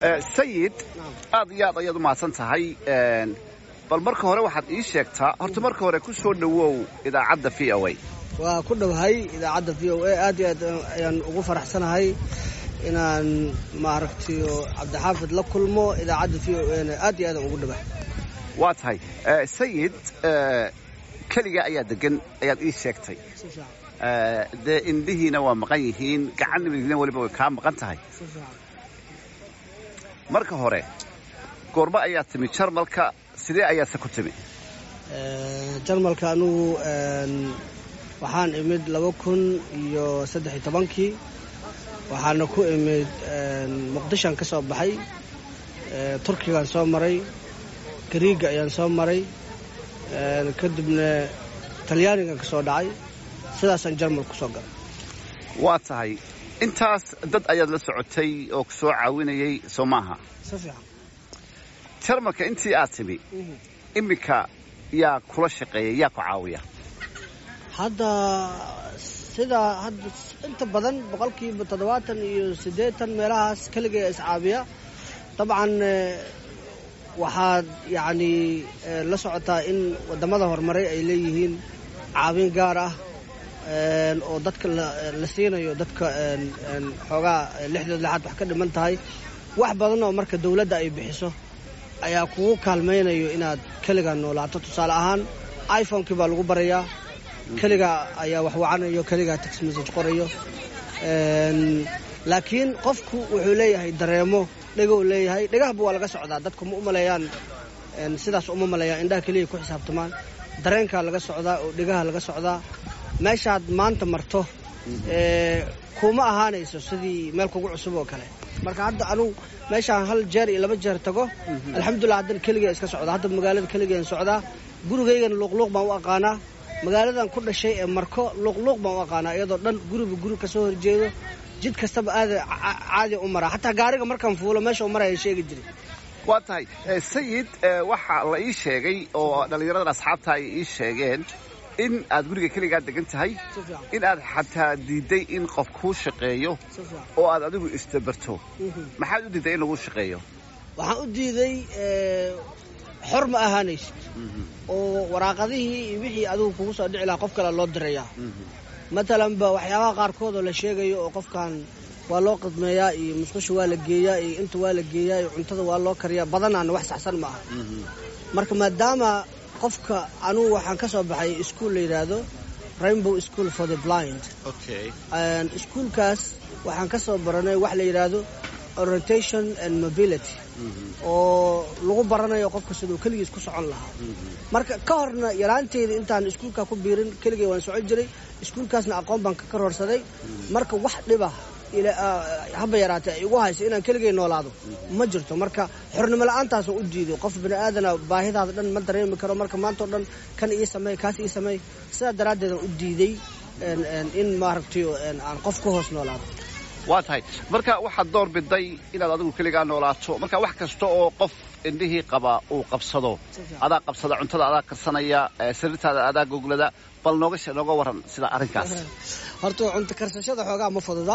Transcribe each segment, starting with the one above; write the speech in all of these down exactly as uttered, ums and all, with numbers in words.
sayid aad iyo aad ayaad u mahadsan tahay bal marka hore waxaad ii sheegtaa horta marka hore ku soo dhawow idaacadda v o a waa ku dhawahay idaacadda v o a aad iyo aad ayaan ugu faraxsanahay inaan maaragtay Cabdixaafid la kulmo idaacadda v o a aad iyo aad ugu dhawahay waa tahay sayid kaliya ayaa degan ayaad ii sheegtay de indhihiina waa maqan yihiin gacan midna waliba way ka maqan tahay marka hore goorma ayaa timi Jarmalka sidee ayaa ku timi ee Jarmalka anu een waxaan imid laba kun iyo saddex iyo toban-kii waxaana ku imid een Muqdisho ka soo baxay ee Turkiga soo maray Greega ayaan soo maray een kadibna Talyaaniga ka soo dhacay sidaas aan Jarmal ku soo galay waa tahay intaas dad ayaad la socotay oo ku soo caawinayay Soomaha safiican Jarmalka intii aad timi imika yaa kula shaqeeyay yaa ku caawiya hadda sida hadda inta badan boqolkiiba toddobaatan iyo siddeetan meelahaas kaliya is caawiya dabcan waxaad yaani la socotaa in wadamada horumaray ay leeyihiin caawin gaar ah een oo dadka la siinayo dadka een een xogaa lixdood lixaad wax ka dhiman tahay wax badan oo marka dawladda ay bixiso ayaa kugu kaalmaynayo inaad kaliya noolaato tusaale ahaan iPhone-kii baa lagu barayaa kaliya ayaa wax wacanayo kaliya text message qorayo een laakiin qofku wuxuu leeyahay dareemo dhigo leeyahay dhigaha waa laga socdaa dadku ma u maleeyaan een sidaas uma maleeyaan indhaha kaliya ku xisaabtamaan dareenka laga socdaa oo dhigaha laga socdaa meeshaad maanta marto ee kuma ahaanayso sidii meel kugu cusub oo kale marka hadda anu meeshaan hal jeer iyo laba jeer tago alxamdulillah hadda kaliya iska socda hadda magaalada kaliya socda gurigaygan luqluq baan u aqaana magaaladan ku dhashay ee marko luqluq baan u aqaana iyadoo dhan guriga guri ka soo horjeedo jid kastaba aad caadi u mara hatta gaariga markaan fuulo meesha uu maray sheegi jiray waa tahay sayid waxa la ii sheegay oo dhalinyarada asxaabta ay ii sheegeen in aad guriga kaliya degan tahay in aad xataa diiday in qof ku shaqeeyo oo aad adigu istabarto maxaad u diiday in lagu shaqeeyo waxaan u diiday ee xor ma ahaanaysid oo waraaqadihii wixii adigu kugu soo dhici lahaa qof kale loo direeyaa matalan ba waxyaabaha qaarkood oo la sheegayo oo qofkan waa loo qadmeeyaa iyo musqusha waa la geeyaa iyo inta waa la geeyaa iyo cuntada waa loo kariyaa badanaan wax saxsan ma aha marka maadaama qofka anu waxaan ka soo baxay iskuul la yiraahdo Rainbow School for the Blind okay and iskuulkaas waxaan ka soo baranay wax la yiraahdo orientation and mobility oo lagu baranayo qofka sidoo kaliya isku socon lahaa marka ka horna yaraanteedii intaan iskuulka ku biirin kaliya waan socon jiray iskuulkaasna aqoon baan ka kororsaday marka wax dhiba ila haba yaraatay igu hayso inaan kaliya noolaado ma jirto marka xornimo la'aantaas oo u diido qof bini aadana baahidaada dhan ma dareemi karo marka maanta oo dhan kan ii sameey kaas ii sameey sida daraadeed u diiday in in maaragtay aan qof ku hoos noolaado waa tahay marka waxaad door biday inaad adigu kaliya noolaato marka wax kasta oo qof indhihii qaba uu qabsado adaa qabsada cuntada adaa karsanaya sariirtaada adaa googlada bal nooga nooga waran sida arrinkaas horta cunto karsashada xoogaa ma fududa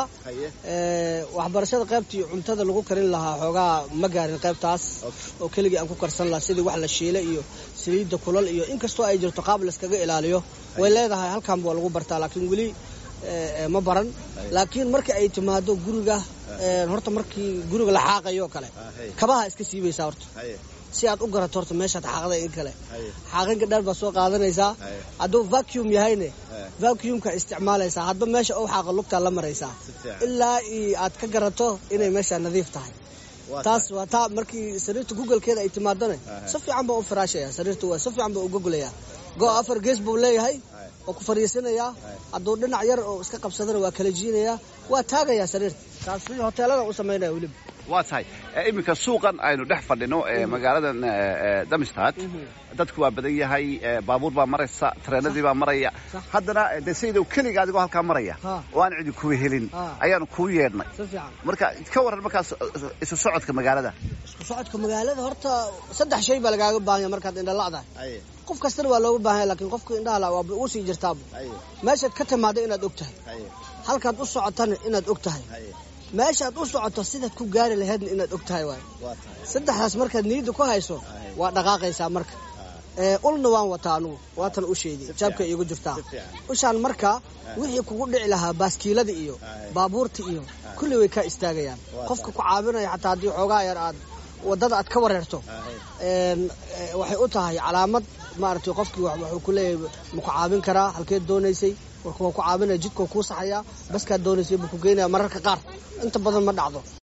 ee waxbarashada qaybtii cuntada lagu karin lahaa xoogaa ma gaarin qaybtaas oo kaliya aan ku karsan lahaa sidii wax la shiilay iyo saliidda kulal iyo inkastoo ay jirto qaab la iskaga ilaaliyo way leedahay halkaan waa lagu bartaa laakiin wali ma baran laakiin markii ay timaado guriga horta markii guriga la xaaqayo kale kabaha iska siibaysa horta si aad u garato horta meesha xaaqada in kale xaaqinka dheer ba soo qaadanaysa haduu vacuum yahayne vacuumka isticmaalaysa hadba meesha oo xaaqa lugta la maraysa ilaa aad ka garato inay meesha nadiif tahay taas waa taa markii sariirta Google-keeda ay timaadana si fiican baa u firaashaya sariirta waa si fiican baa u Google-aya go afar gees buu leeyahay oo ku fariisanaya haduu dhinac yar oo iska qabsadana waa kala jiinaya waa taagaya sariirta taas si hoteelada u sameynaa waliba waa tahay iminka suuqan aynu dhex fadhino ee magaalada Darmstadt dadku waa badan yahay baabuur baa maraysa tareenadii baa maraya haddana sayid kaliya adigoo halka maraya oo aan cidi ku helin ayaan ku yeednay marka ka waran markaas isu socodka magaalada isku socodka magaalada horta saddex shay baa laga baahan yahay markaad indha la'dahay qof kasta waa looga baahan yahay laakiin qofka indhaha la waa uu sii jirtaa meesha ka timaado inaad ogtahay halkaad u socotana inaad ogtahay meeshaad u socoto sidaad ku gaari lahaydna inaad og tahay waay saddexdaas markaad niyadda ku hayso waa dhaqaaqaysaa marka ulna waan wataa anugu waatan u sheegay jaabka iigu jirtaa ushaan marka wixii kugu dhici lahaa baaskiilada iyo baabuurta iyo kulli way ka istaagayaan qofka ku caawinaya xataa haddii xoogaa yar aad wadada aad ka wareerto waxay u tahay calaamad maaragtay qofkii wuxuu ku leeyahay ma ku caawin karaa halkeed doonaysay warka waa ku caawinaya jidka kuu saxayaa baskaad doonaysay buu ku geynayaa mararka qaar inta badan ma dhacdo